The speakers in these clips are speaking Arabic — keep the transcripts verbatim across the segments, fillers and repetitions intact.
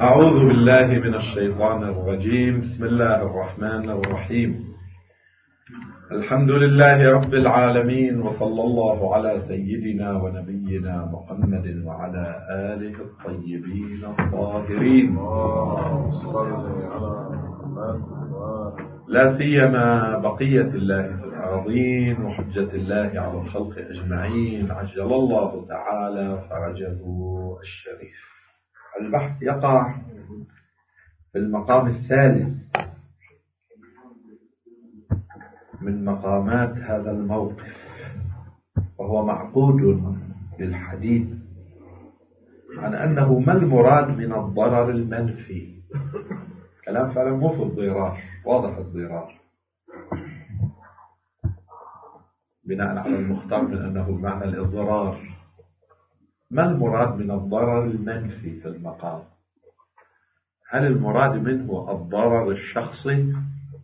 أعوذ بالله من الشيطان الرجيم. بسم الله الرحمن الرحيم. الحمد لله رب العالمين، وصلى الله على سيدنا ونبينا محمد وعلى آله الطيبين الطاهرين، لا سيما بقية الله في الأرضين وحجة الله على الخلق أجمعين، عجل الله تعالى فرجه الشريف. البحث يقع في المقام الثالث من مقامات هذا الموقف، وهو معقود للحديث عن أنه ما المراد من الضرر المنفي. كلام فعلا مو في الضرار، واضح الضرار بناء على المختار من أنه معنى الإضرار. ما المراد من الضرر المنفي في المقام؟ هل المراد منه الضرر الشخصي،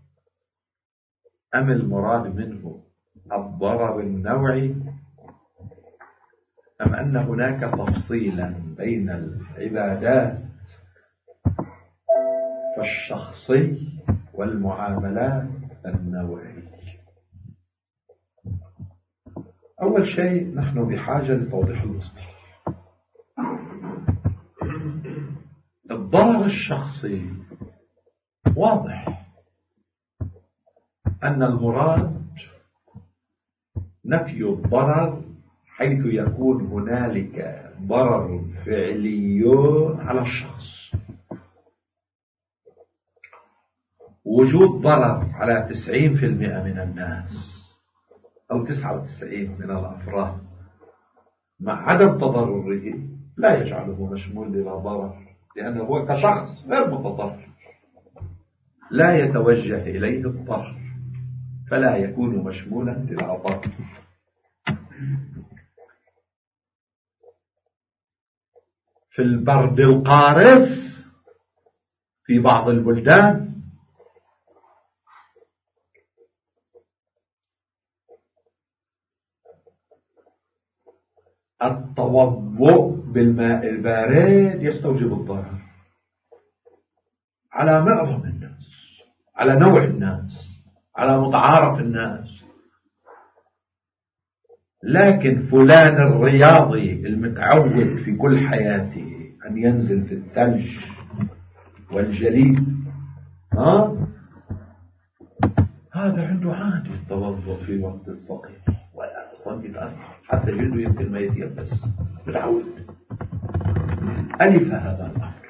أم المراد منه الضرر النوعي، أم أن هناك تفصيلا بين العبادات فالشخصي والمعاملات النوعية؟ أول شيء نحن بحاجة لتوضيح المصطلح. الضرر الشخصي واضح أن المراد نفي الضرر حيث يكون هنالك ضرر فعلي على الشخص. وجود ضرر على تسعين بالمئة من الناس أو تسعة وتسعين من الأفراد مع عدم تضرره لا يجعله مشمول إلى ضرر، لأنه هو كشخص غير متضرر، لا يتوجه إليه الضرر، فلا يكون مشمولا إلى ضرر. في البرد القارس في بعض البلدان التوضؤ بالماء البارد يستوجب الضرر على معظم الناس، على نوع الناس، على متعارف الناس. لكن فلان الرياضي المتعود في كل حياته أن ينزل في الثلج والجليد، ها هذا عنده عادي التوضؤ في وقت الصقيع ولا أصلا يتأثر، حتى جلده يمكن ما يتيبس، متعود. ألف هذا الأمر،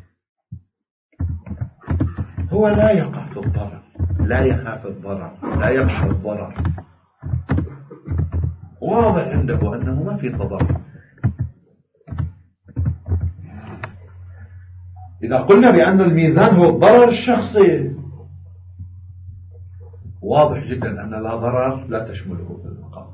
هو لا يقع في الضرر، لا يخاف الضرر، لا يخشى الضرر، واضح عنده أنه ما في تضرر. إذا قلنا بأن الميزان هو الضرر الشخصي، واضح جدا أن لا ضرر لا تشمله في المقام.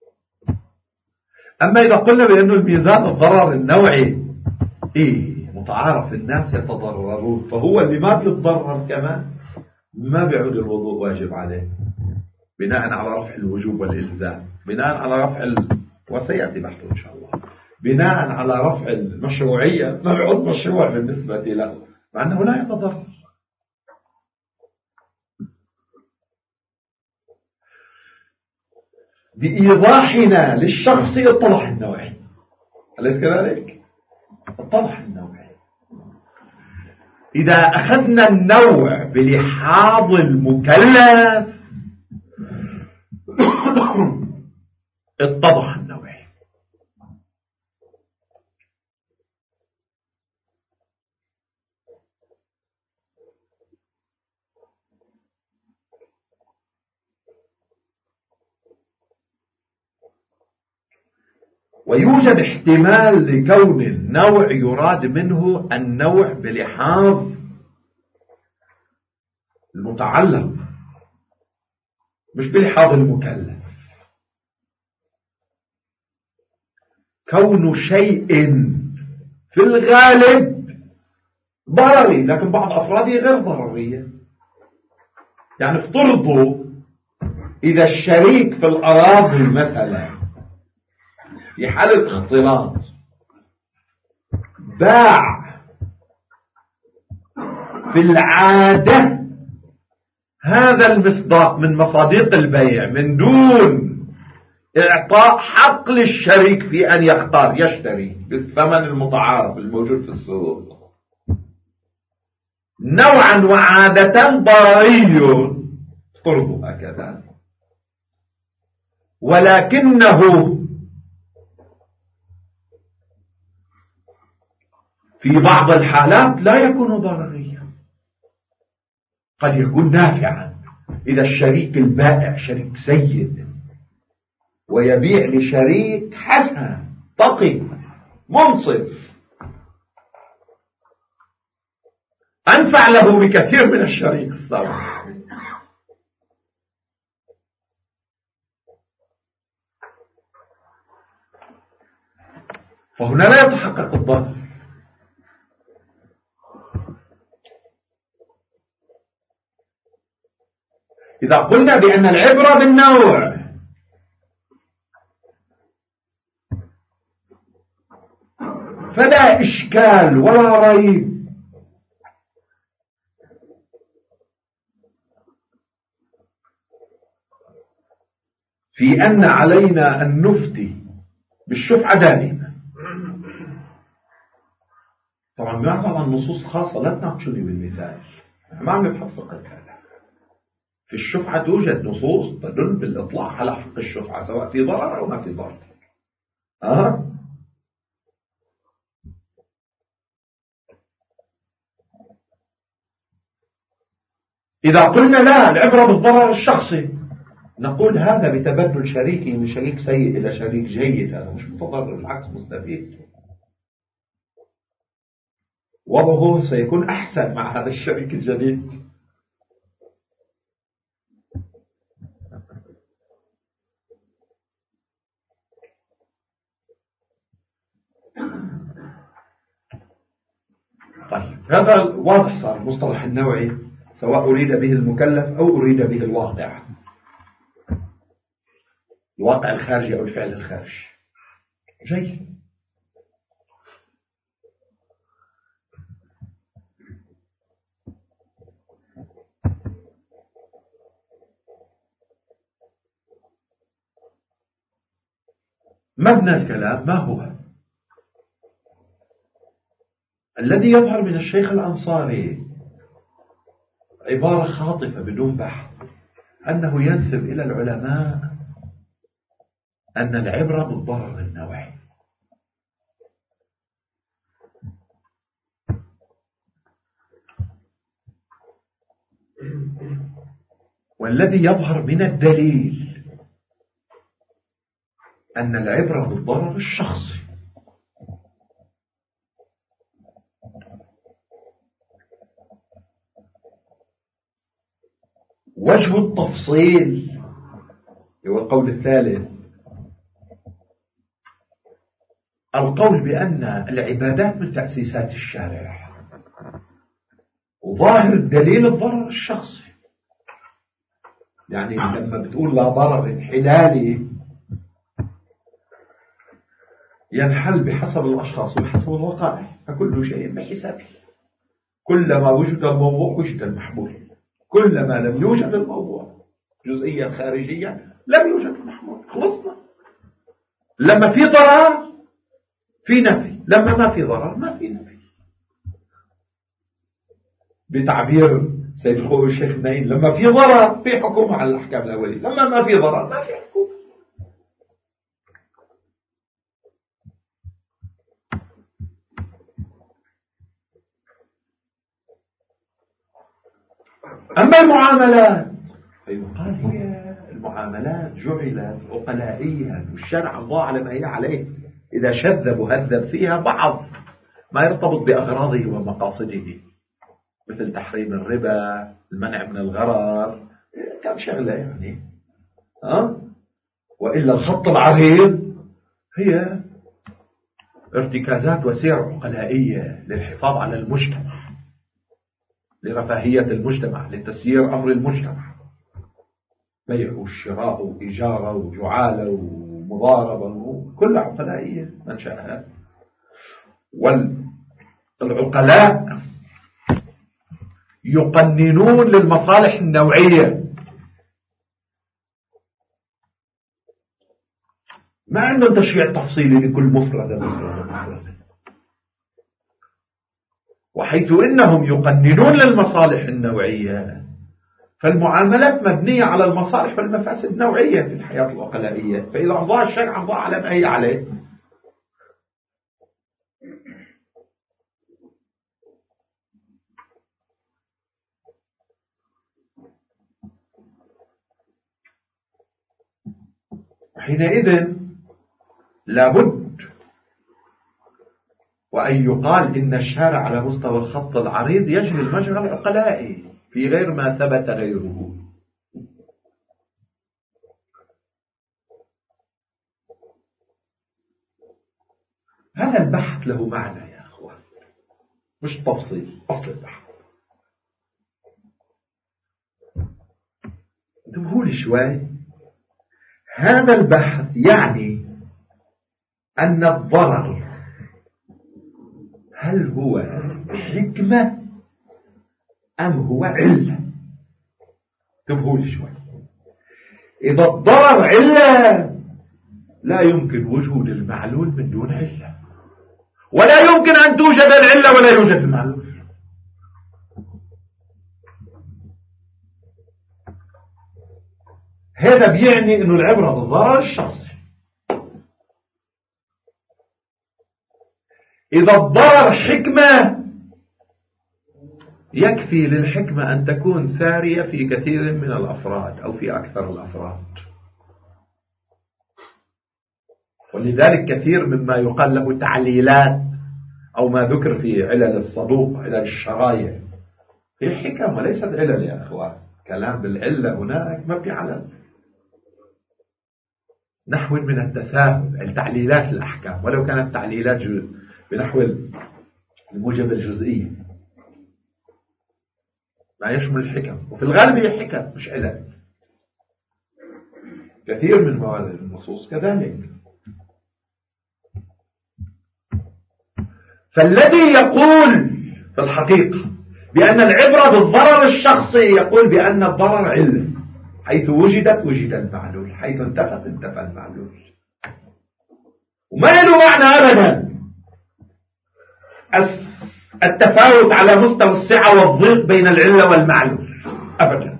أما إذا قلنا بأن الميزان الضرر النوعي، إيه متعارف الناس يتضررون، فهو اللي ما بيتضرر كمان ما بيعود الوضوء واجب عليه بناء على رفع الوجوب والإلزام، بناء على رفع ال... وسيأتي بحثه إن شاء الله، بناء على رفع المشروعية ما بيعود مشروع بالنسبة له مع أنه لا يتضرر. بإيضاحنا للشخص اتضح النوعي، أليس كذلك؟ اتضح النوعي. إذا أخذنا النوع بلحاظ المكلف اتضح النوعي. ويوجد احتمال لكون النوع يراد منه النوع بلحاظ المتعلق مش بلحاظ المكلف. كون شيء في الغالب ضرري لكن بعض أفراده غير ضررية. يعني افترضوا إذا الشريك في الأراضي مثلا في حالة اختلاط باع في العادة هذا المصداق من مصادق البيع من دون إعطاء حق للشريك في أن يختار يشتري بالثمن المتعارف الموجود في السوق نوعا وعادة ضرري فرض هكذا، ولكنه في بعض الحالات لا يكون ضرريا، قد يكون نافعا. إذا الشريك البائع شريك سيد ويبيع لشريك حسن تقي منصف أنفع له بكثير من الشريك السابق، فهنا لا يتحقق الضرر. إذا قلنا بأن العبرة بالنوع فلا إشكال ولا ريب في أن علينا أن نفتي بالشفعة دائما. طبعا معظم النصوص خاصة لا تناقشني بالمثال، ما عم نبحث فقط هذا. في الشفعة توجد نصوص تدل بالإطلاق على حق الشفعة سواء في ضرر أو ما في ضرر. أه؟ إذا قلنا لا العبرة بالضرر الشخصي نقول هذا بتبدل شريكي من شريك سيء إلى شريك جيد، هذا مش متضرر بالعكس مستفيد، وضعه سيكون أحسن مع هذا الشريك الجديد. طيب هذا واضح صار المصطلح النوعي سواء أريد به المكلف أو أريد به الواقع، الواقع الخارجي أو الفعل الخارجي. جيد. مبنى الكلام ما هو؟ الذي يظهر من الشيخ الأنصاري عبارة خاطفة بدون بحث أنه ينسب إلى العلماء أن العبرة بالضرر النوعي، والذي يظهر من الدليل أن العبرة بالضرر الشخصي. وجه التفصيل هو القول الثالث، القول بأن العبادات من تأسيسات الشارع، وظاهر الدليل الضرر الشخصي. يعني لما بتقول لا ضرر انحلالي ينحل بحسب الأشخاص وبحسب الوقائع، فكل شيء بحسابه. كلما وجد الموضوع وجد المحمول، كلما لم يوجد الموضوع جزئيا خارجيا لم يوجد المحمول. خلصنا. لما في ضرر في نفي، لما ما في ضرر ما في نفي. بتعبير سيد الخوي الشيخ نايم، لما في ضرر في حكم على الأحكام الأولية، لما ما في ضرر ما في حكم. أما المعاملات فيقال هي المعاملات جعلت عقلائيا، والشرع الله على ما هي عليه. إذا شذب وهذب فيها بعض ما يرتبط بأغراضه ومقاصده، مثل تحريم الربا، المنع من الغرر، كم شغلة يعني. أه؟ وإلا الخط العريض هي ارتكازات وسير عقلائية للحفاظ على المجتمع، لرفاهية المجتمع، لتسيير أمر المجتمع، بيع والشراء وإجارة وجعالة ومضاربة، كل عقلائية منشأها. والعقلاء يقننون للمصالح النوعية، ما عندهم تشريع تفصيلي لكل مفردة مفردة مفردة، وحيث إنهم يقننون للمصالح النوعية فالمعاملات مبنية على المصالح والمفاسد النوعية في الحياة العقلائية، فإذا أضاع الشرع أضاع على ما هي عليه. حينئذ لابد وأن يقال إن الشارع على مستوى الخط العريض يجري المجرى العقلائي في غير ما ثبت غيره. هذا البحث له معنى يا أخوان، مش تفصيل، أصل البحث. انتبهوا لي شوي، هذا البحث يعني أن الضرر هل هو حكمة أم هو علة؟ انتبهوا لي شوي، إذا الضرر علة لا يمكن وجود المعلول من دون علة، ولا يمكن أن توجد العلة ولا يوجد المعلول. هذا بيعني أنه العبرة بالضرر الشخصي. إذا الضرر حكمة يكفي للحكمة أن تكون سارية في كثير من الأفراد أو في أكثر الأفراد، ولذلك كثير مما يقال له تعليلات أو ما ذكر في علل الصدوق علل الشرايع هي حكم وليست علل يا أخوان. كلام بالعلة هناك ما في علل، نحو من التساهل التعليلات الأحكام ولو كانت تعليلات بنحو الموجب الجزئي ما يشمل الحكم، وفي الغالب هي حكم مش علل. كثير من موارد النصوص كذلك. فالذي يقول في الحقيقة بأن العبرة بالضرر الشخصي يقول بأن الضرر علة، حيث وجدت وجد المعلول، حيث انتفت انتفى المعلول، وما له معنى أبدا التفاوت على مستوى السعة والضيق بين العلة والمعلول أبدا.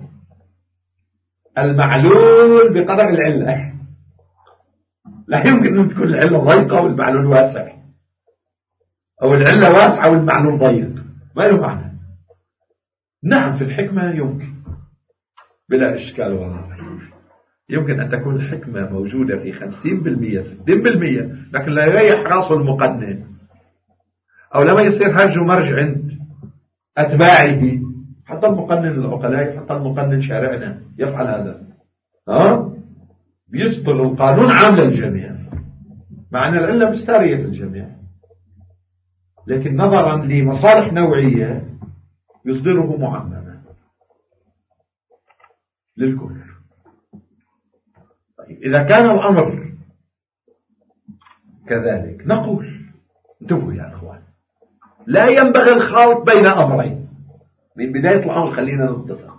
المعلول بقدر العلة، لا يمكن أن تكون العلة ضيقة والمعلول واسع، أو العلة واسعة والمعلول ضيق، ما له معنى. نعم في الحكمة يمكن بلا إشكال ولا ريب، يمكن أن تكون الحكمة موجودة في خمسين بالمئة ستين بالمئة، لكن لا يريح راسه المقنن، أو لما يصير هرج ومرج عند أتباعه. حتى المقنن العقلاء، حتى المقنن شارعنا يفعل هذا، ها بيصدر القانون عام للجميع مع أن العلة مستارية في الجميع، لكن نظرا لمصالح نوعية يصدره معمما للكل. طيب إذا كان الأمر كذلك نقول انتبهوا يا أخوان، لا ينبغي الخلط بين أمرين. من بداية الأمر خلينا نتفق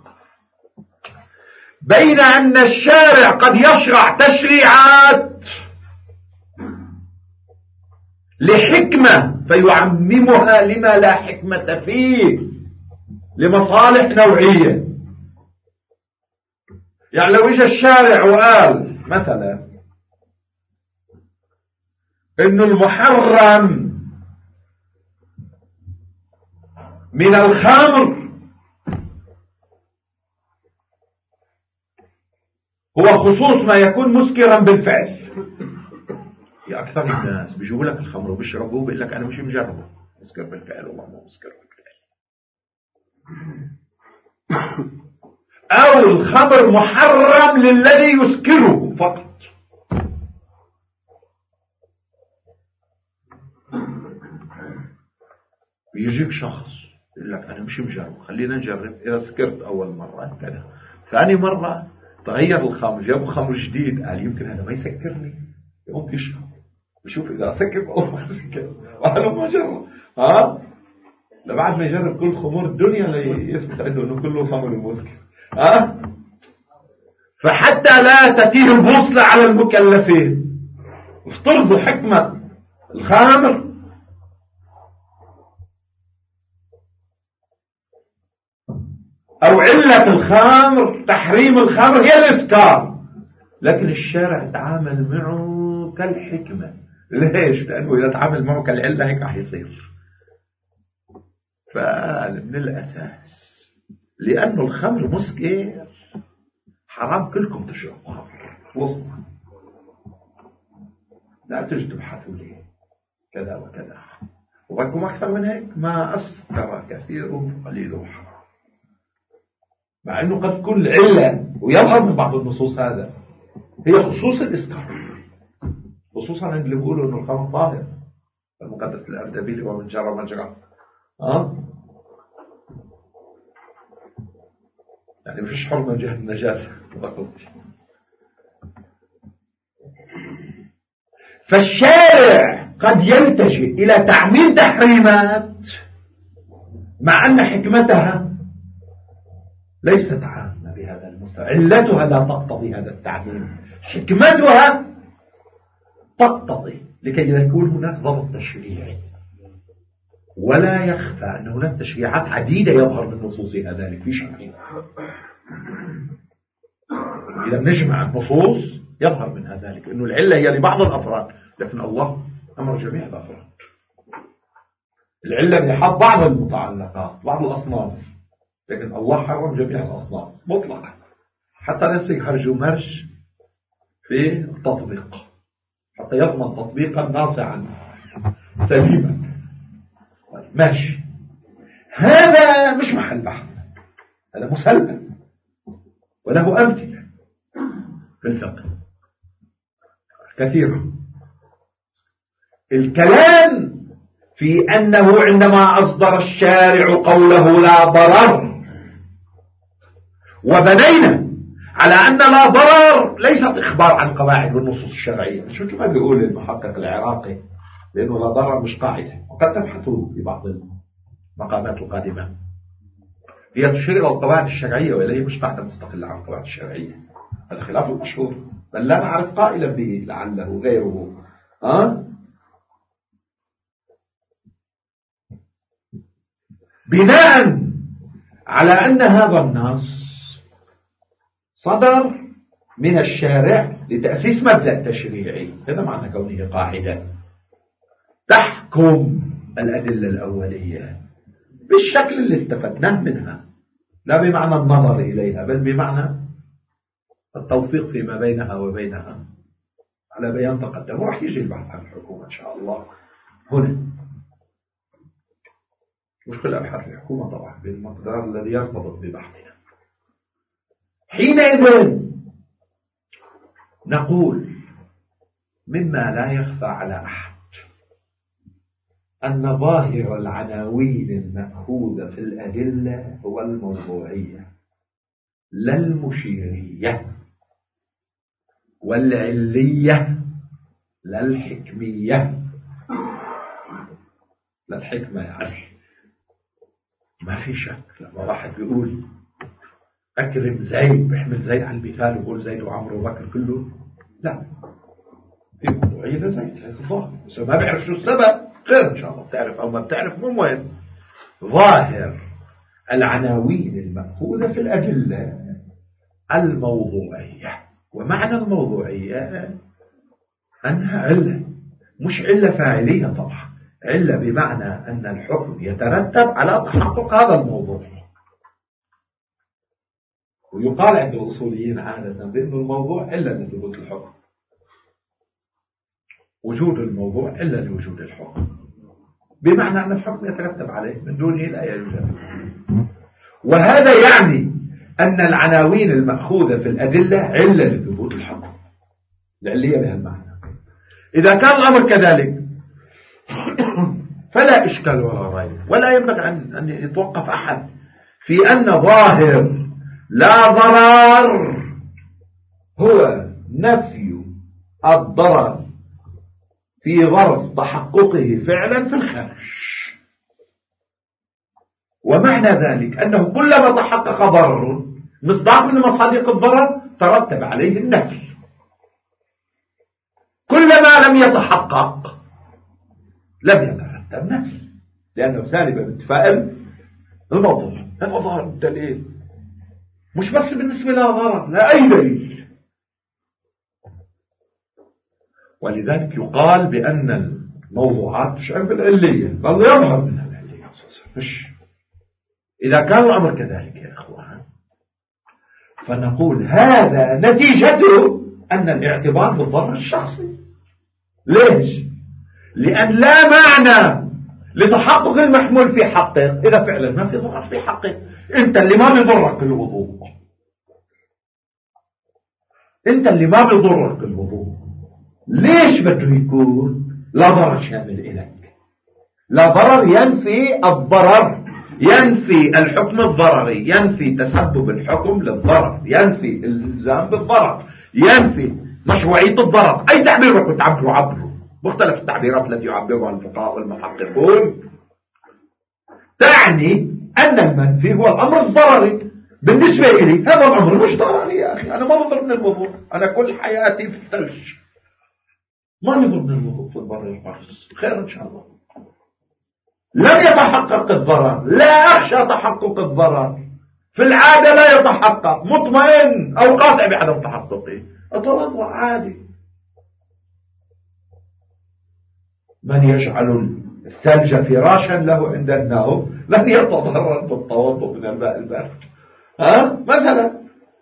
بين أن الشارع قد يشرع تشريعات لحكمة فيعممها لما لا حكمة فيه لمصالح نوعية. يعني لو إجا الشارع وقال مثلا إنه المحرم من الخمر هو خصوص ما يكون مسكرا بالفعل، يا أكثر الناس بيجوا لك الخمر وبيشربوه بيقول لك أنا مش مجربه، مسكر بالفعل والله ما مسكر بالفعل. أو الخمر محرم للذي يسكره فقط. بيجيك شخص يقول لك أنا مش مجرب، خلينا نجرب. إذا سكرت أول مرة كذا، ثاني مرة تغير الخمر، جابوا خمر جديد، قال يمكن هذا ما يسكرني، يقوم يشرب بشوف إذا سكر أو ما سكر وأنا ما جرب. ها لبعد ما يجرب كل خمور الدنيا ليثبت عنده انه كله خمر ومسكر. أه؟ فحتى لا تتيه البوصلة على المكلفين افترضوا حكمة الخمر او علة الخمر تحريم الخمر هي الاسكار، لكن الشارع تعامل معه كالحكمة. ليش؟ لانه اذا تعامل معه كالعلة هيك رح يصير. فمن الاساس لانه الخمر مسكر حرام كلكم تشربوا خمر، وصلنا لا تجي تبحثوا ليه كذا وكذا، وبكم اكثر من هيك ما اسكر كثير وقليل حرام، مع انه قد تكون علة ويظهر من بعض النصوص هذا هي خصوص الاسكار، خصوصا عند اللي بيقولوا انه الخمر طاهر، المقدس الاردبيلي ومن جرى مجرى. اه يعني مفيش حرمة جهة النجاسة بقولتي. فالشارع قد يلتجئ إلى تعميم تحريمات مع أن حكمتها ليست عامة بهذا المستوى، علتها لا تقتضي هذا التعميم، حكمتها تقتضي لكي يكون هناك ضبط تشريعي. ولا يخفى أن هناك تشريعات عديدة يظهر من نصوصها ذلك في شرعنا. إذا نجمع النصوص يظهر منها ذلك أنه العلة هي لبعض الأفراد، لكن الله أمر جميع الأفراد. العلة بحط بعض المتعلقات بعض الأصناف، لكن الله حرم جميع الأصناف مطلقا، حتى نسيق هرج ومرج في التطبيق حتى يضمن تطبيقا ناصعا سليما. ماشي، هذا مش محل بحث، هذا مسلم وله أمثلة في الفقه كثيرة. الكلام في أنه عندما أصدر الشارع قوله لا ضرر وبنينا على أن لا ضرر ليست إخبار عن قواعد والنصوص الشرعية، مش مثل ما بيقول المحقق العراقي لأنه لا ضرر مش قاعدة، وقد تبحثوا في بعض المقامات القادمة هي تشير إلى القواعد الشرعية وإليه مش قاعدة مستقلة عن القواعد الشرعية. هذا خلاف المشهور، بل لا نعرف قائلا به لعله غيره. أه؟ بناء على أن هذا النص صدر من الشارع لتأسيس مبدأ تشريعي، هذا معنى كونه قاعدة تحكم الأدلة الأولية بالشكل اللي استفدناه منها، لا بمعنى النظر إليها بل بمعنى التوفيق فيما بينها وبينها على بيان تقدم. وراح يجي البحث عن الحكومة إن شاء الله هنا، مشكلة أبحاث الحكومة طبعا بالمقدار الذي يرتبط ببحثنا. حينئذ نقول مما لا يخفى على أحد أن ظاهر العناوين المأخوذة في الأدلة هو الموضوعية لا المشيرية، والعلية لا الحكمية. لا الحكمة يعني ما في شك لما واحد بيقول أكرم زيد بيحمل زيد على المثال ويقول زيد وعمرو وبكر كله، لا، في موضوعية لزيد هيك ظاهر، بس ما بيعرف شو السبب غير إن شاء الله بتعرف أو ما بتعرف مو مهم. ظاهر العناوين المأخوذة في الأدلة الموضوعية، ومعنى الموضوعية أنها علة، مش علة فاعلية طبعا، علة بمعنى أن الحكم يترتب على تحقق هذا الموضوع. ويقال عند الأصوليين عادة بأن الموضوع علة لثبوت الحكم، وجود الموضوع علة لوجود الحكم، بمعنى أن الحكم يترتب عليه من دونه لا يوجد. وهذا يعني أن العناوين المأخوذة في الأدلة علة لثبوت الحكم، العلية بها المعنى. إذا كان الأمر كذلك فلا إشكال ولا ريب، ولا ينبغي أن يتوقف أحد في أن ظاهر لا ضرر هو نفي الضرر في ظرف تحققه فعلا في الخارج. ومعنى ذلك أنه كلما تحقق ضرر مصداق من مصادق الضرر ترتب عليه النفي، كلما لم يتحقق لم يترتب نفي، لأنه سالب باتفاء الموضوع. هذا ظاهر الدليل، مش بس بالنسبة لها ضرر، لا أي دليل. ولذلك يقال بأن الموضوعات تشعر بالعلية، بل يظهر منها العلية أساسا. مش إذا كان الأمر كذلك يا إخوان، فنقول هذا نتيجته أن الاعتبار بالضرر الشخصي. ليش؟ لأن لا معنى لتحقق المحمول في حقك إذا فعلا ما في ضرر في حقك. أنت اللي ما بيضرك الوضوء، أنت اللي ما بيضرك الوضوء، ليش بده يكون لا ضرر شامل إليك؟ لا ضرر ينفي الضرر، ينفي الحكم الضرري، ينفي تسبب الحكم للضرر، ينفي الالزام بالضرر، ينفي مشروعية الضرر. أي تعبير كنت تعبروا عبروا، مختلف التعبيرات التي يعبرها الفقهاء والمحققون تعني أن المنفي هو الأمر الضرري. بالنسبة إلي هذا الأمر مش ضرري يا أخي، أنا ما بضر من الوضوء، أنا كل حياتي في الثلج، ما نضر من الوضوء في البر القرص، خير إن شاء الله. لم يتحقق الضرر، لا أخشى تحقق الضرر، في العادة لا يتحقق، مطمئن أو قاطع بعدم تحققه، أتوضأ عادي. من يجعل الثلج فراشا له عند النوم لن يتضرر بالتوضؤ من الماء البارد، ها مثلا.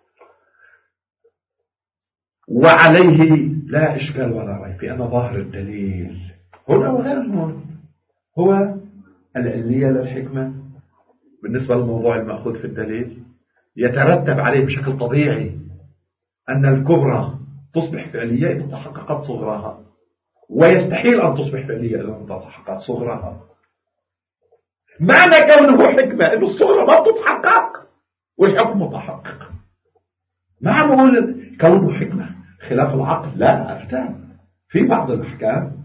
وعليه لا إشكال ولا ريب في أن ظاهر الدليل هنا وغير هنا هو العلية للحكمة بالنسبة للموضوع المأخوذ في الدليل، يترتب عليه بشكل طبيعي أن الكبرى تصبح فعلية إذا تحققت صغراها، ويستحيل أن تصبح فعلية إذا تحققت صغراها. معنى كونه حكمة أنه الصغرى ما تتحقق والحكم متحقق. ما نقول كونه حكمة خلاف العقل، لا أفتى في بعض الأحكام،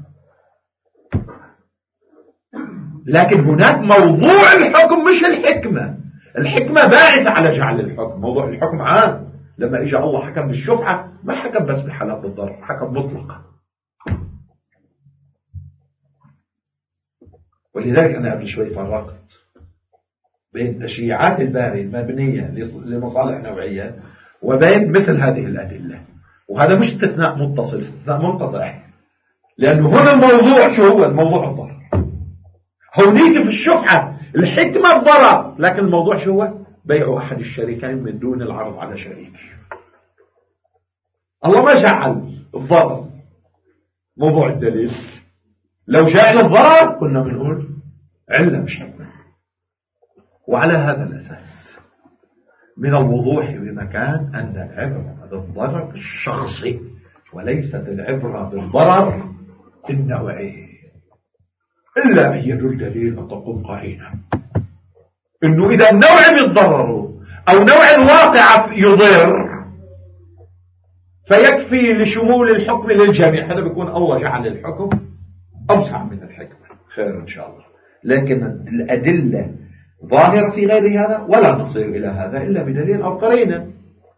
لكن هناك موضوع الحكم مش الحكمة. الحكمة باعثة على جعل الحكم، موضوع الحكم عام. لما إجا الله حكم بالشفعة ما حكم بس بحالات الضرر، حكم مطلقا. ولذلك أنا قبل شوي فرقت بين تشريعات الباري المبنية لمصالح نوعية وبين مثل هذه الأدلة، وهذا مش استثناء متصل، استثناء منقطع، لأنه هنا الموضوع شو هو؟ الموضوع الضرر. هونيك في الشفعة الحكمة الضرر، لكن الموضوع شو هو؟ بيع أحد الشريكين من دون العرض على شريك. الله ما جعل الضرر موضوع الدليل، لو جعل الضرر كنا بنقول علة مش حكمة. وعلى هذا الأساس من الوضوح بمكان أن العبرة بالضرر الشخصي وليست العبرة بالضرر النوعي، إلا أن يدل دليل أن تقوم قرينة إنه إذا النوع بيتضرر أو نوع الواقع يضر فيكفي لشمول الحكم للجميع. هذا بيكون الله جعل الحكم أوسع من الحكمة، خير إن شاء الله. لكن الأدلة ظاهرة في غير هذا، ولا نصير إلى هذا إلا بدليل أو قرينة.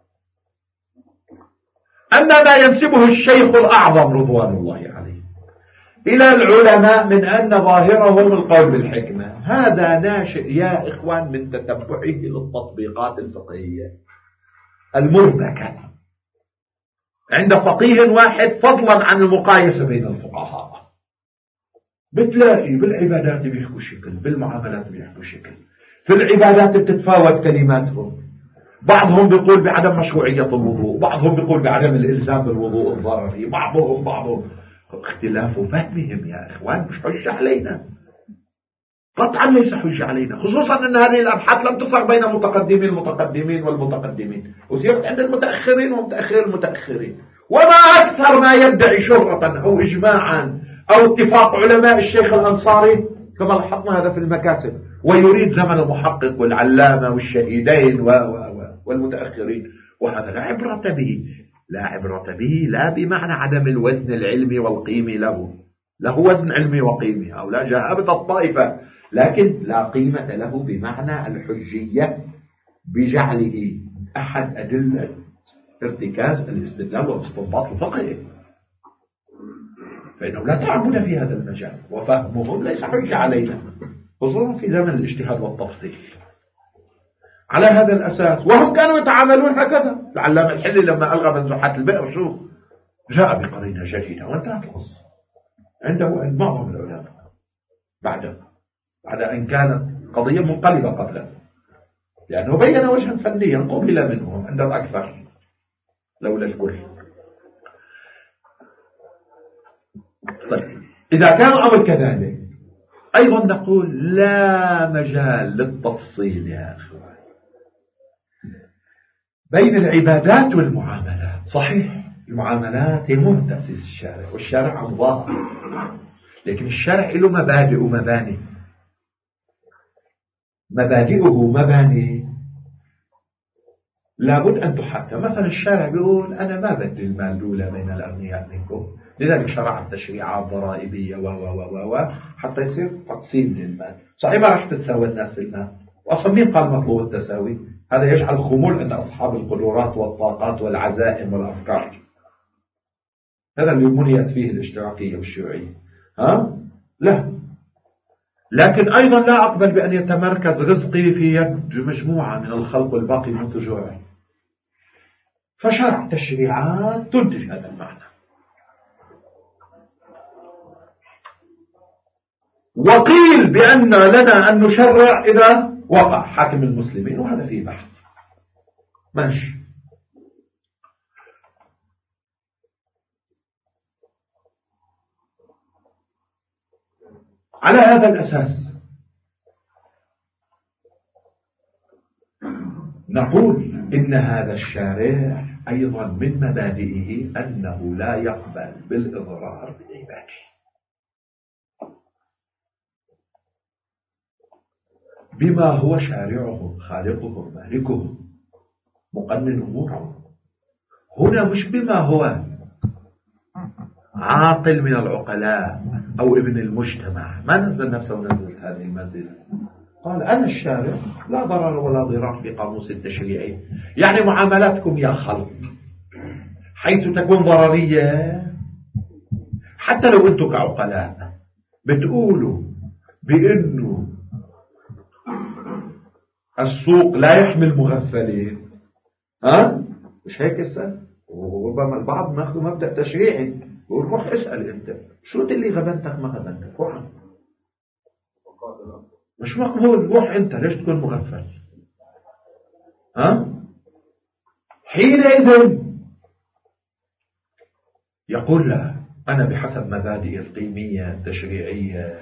أما ما ينسبه الشيخ الأعظم رضوان الله عليه إلى العلماء من أن ظاهرهم القول بالحكمة، هذا ناشئ يا إخوان من تتبعه للتطبيقات الفقهية المربكة عند فقيه واحد، فضلا عن المقايسة بين الفقهاء. بتلاقي بالعبادات بيحكوا شكل، بالمعاملات بيحكوا شكل، في العبادات بتتفاوت كلماتهم، بعضهم بيقول بعدم مشروعية الوضوء، بعضهم بيقول بعدم الإلزام بالوضوء الضرري، بعضهم بعضهم اختلاف فهمهم يا إخوان مش حجة علينا، قطعا ليس حجة علينا، خصوصا أن هذه الأبحاث لم تفرق بين متقدمين المتقدمين والمتقدمين، وثيرت عند المتأخرين ومتأخر المتأخرين. وما أكثر ما يدعي شهرة أو إجماعا أو اتفاق علماء الشيخ الأنصاري كما لاحظنا هذا في المكاسب، ويريد زمن المحقق والعلامة والشهيدين و و والمتأخرين، وهذا لا عبرة به، لا عبرة به لا بمعنى عدم الوزن العلمي والقيمي له، له وزن علمي وقيمي. أو لا جاء أبدا الطائفة لكن لا قيمة له بمعنى الحجية بجعله أحد أدلة ارتكاز الاستدلال والاستنباط الفقهي، فإنه لا تعبنا في هذا المجال، وفهمهم ليس حجة علينا خصوصا في زمن الاجتهاد والتفصيل. على هذا الأساس وهم كانوا يتعاملون هكذا. العلامة الحلي لما ألغى منزوحات البئر شوف جاء بقرينة جديدة وانتهت القصة عنده وعند معظم العلماء بعد بعد أن كانت قضية منقلبة قبله، لأنه بين وجها فنيا قبل منهم عند الأكثر لولا الكل. طيب إذا كان الأمر كذلك أيضا نقول لا مجال للتفصيل يا أخوان بين العبادات والمعاملات. صحيح المعاملات هي مو تأسيس الشارع، والشارع عن ظاهر، لكن الشارع له مبادئ ومباني. مبادئه ومباني لابد أن تحكم. مثلا الشارع بيقول أنا ما بدي المال الأولى بين الأغنياء منكم، لذلك شرع التشريعات ضرائبية و و و و حتى يصير تقسيم للمال. صحيح ما راح تتساوى الناس في المال، وأصلا مين قال مطلوب التساوي؟ هذا يجعل خمول عند أصحاب القدرات والطاقات والعزائم والأفكار. هذا اللي منيت فيه الاشتراكية والشيوعية. ها؟ لا، لكن أيضا لا أقبل بأن يتمركز رزقي في يد مجموعة من الخلق والباقي يموت جوع. فشرع تشريعات تنتج هذا المعنى. وقيل بأن لنا أن نشرع إذا وقع حاكم المسلمين، وهذا فيه بحث ماشي. على هذا الأساس نقول إن هذا الشارع أيضا من مبادئه أنه لا يقبل بالإضرار بالعباد بما هو شارعهم خالقهم مالكهم مقنن أمورهم. هنا مش بما هو عاقل من العقلاء أو ابن المجتمع، ما نزل نفسه ونزل هذه المنزلة. قال أنا الشارع لا ضرر ولا ضرار في قاموس التشريعي. يعني معاملاتكم يا خلق حيث تكون ضررية، حتى لو أنتم كعقلاء بتقولوا بأنه السوق لا يحمل مغفلين، ها مش هيك السنة؟ وربما البعض ناخذ مبدأ تشريعي يقول روح اسأل انت شو اللي غبنتك ما غبنتك، روح مش مقبول، روح انت ليش تكون مغفل. ها حينئذ يقول لا، أنا بحسب مبادئ القيمية التشريعية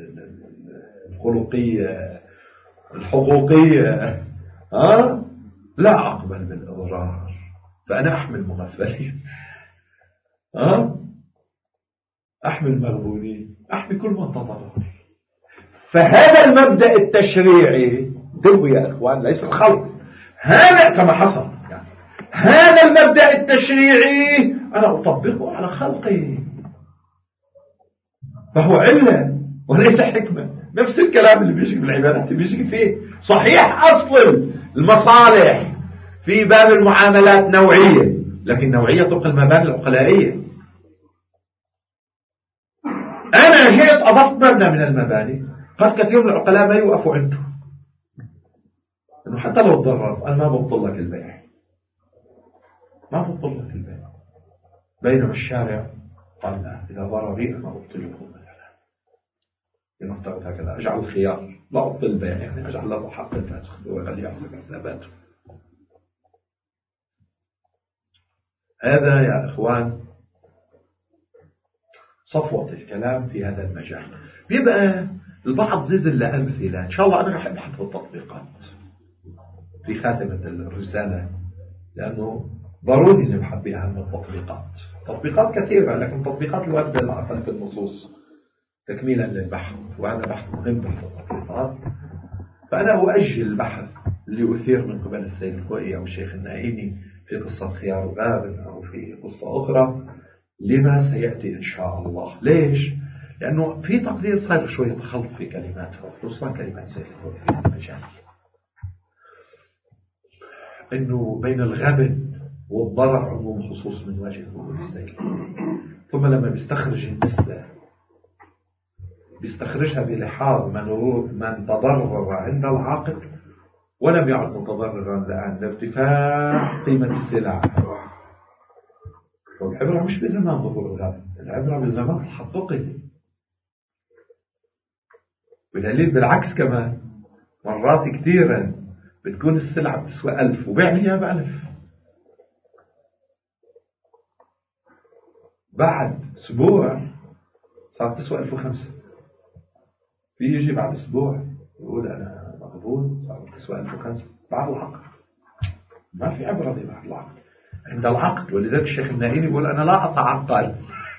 الخلقية الحقوقية ها لا أقبل بالإضرار، فأنا أحمل مغفلين، ها أحمل مغبونين، أحمي كل من تضرر. فهذا المبدأ التشريعي دلوا يا إخوان ليس الخلق، هذا كما حصل يعني. هذا المبدأ التشريعي أنا أطبقه على خلقي، فهو علة وليس حكمة. نفس الكلام اللي بيجي بالعبادات بيجي فيه. صحيح أصل المصالح في باب المعاملات نوعية، لكن نوعية طبق المبادئ العقلائية. أنا جئت أضفت مبنى من المباني قد كثير من العقلاء ما يوقفوا عنده، إنه حتى لو تضرر أنا ما ببطل لك البيع، ما ببطل لك البيع. بينما الشارع قال لا، إذا ضرري أنا أبطله مثلا، لنفترض هكذا أجعل الخيار لا أبطل البيع، يعني أجعل له حق الفاسخ ويخليه يحسب حساباته. هذا يا إخوان صفوة الكلام في هذا المجال. بيبقى البعض نزل لأمثلة، إن شاء الله أنا رح أبحث في التطبيقات في خاتمة الرسالة، لأنه ضروري نبحث بها عن التطبيقات. تطبيقات كثيرة، لكن تطبيقات الواردة العقل في النصوص تكميلا للبحث، وهذا بحث مهم في التطبيقات. فأنا أؤجل البحث اللي أثير من قبل السيد الخوئي أو الشيخ النعيمي في قصة خيار غابن أو في قصة أخرى لما سيأتي إن شاء الله. ليش؟ لأنه في تقدير صار شوية خلط في كلماتها، خصوصا كلمات سيد الخوي في المجال، إنه بين الغبن والضرر عموم خصوص من وجه وجود السيد. ثم لما بيستخرج النسبة بيستخرجها بلحاظ من من تضرر عند العاقل ولم يعد متضررا لأن ارتفاع قيمة السلع. والعبرة مش بزمان ظهور الغبن، العبرة بالزمان الحقيقي. بدليل بالعكس كمان مرات كثيرا بتكون السلعة بتسوى ألف وبيعني بألف، بعد أسبوع صارت تسوى ألف وخمسة. في يجي بعد أسبوع يقول أنا مغبون صارت تسوى ألف وخمسة بعد العقد. ما في عبرة دي بعد العقد، عند العقد. ولذلك الشيخ النائلي يقول أنا لا أتعقل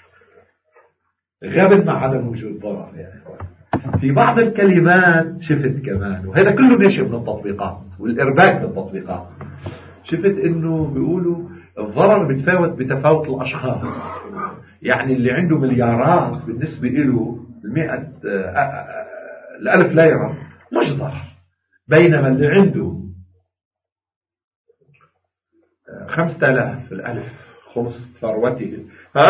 غبن مع عدم وجود ضرر. يعني في بعض الكلمات شفت كمان، وهذا كله ناشئ من التطبيقات والإرباك بالتطبيقات، شفت إنه بيقولوا الضرر بتفاوت بتفاوت الأشخاص. يعني اللي عنده مليارات بالنسبة له المئة الألف ليرة مش ضرر، بينما اللي عنده خمسة آلاف الألف خمس ثروته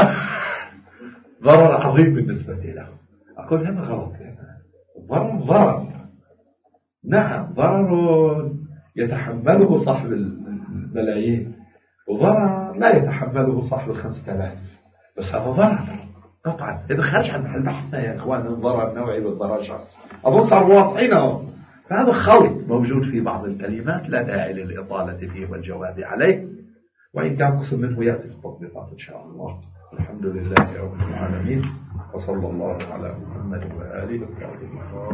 ضرر عظيم بالنسبة له. أقول هذا غلط. ضرر ضرر، نعم ضرر يتحمله صاحب الملايين، وضرر لا يتحمله صاحب الخمسة آلاف، بس هذا ضرر قطعا. إذا خارج عن محل بحثنا يا إخوان الضرر النوعي والضرر الشخصي، أظن صار واضحينه. فهذا خلط موجود في بعض الكلمات لا داعي للإطالة فيه والجواب عليه، وإن كان قسم منه يأتي في التطبيقات إن شاء الله. الحمد لله رب العالمين، وصلى الله على محمد وآله وصحبه.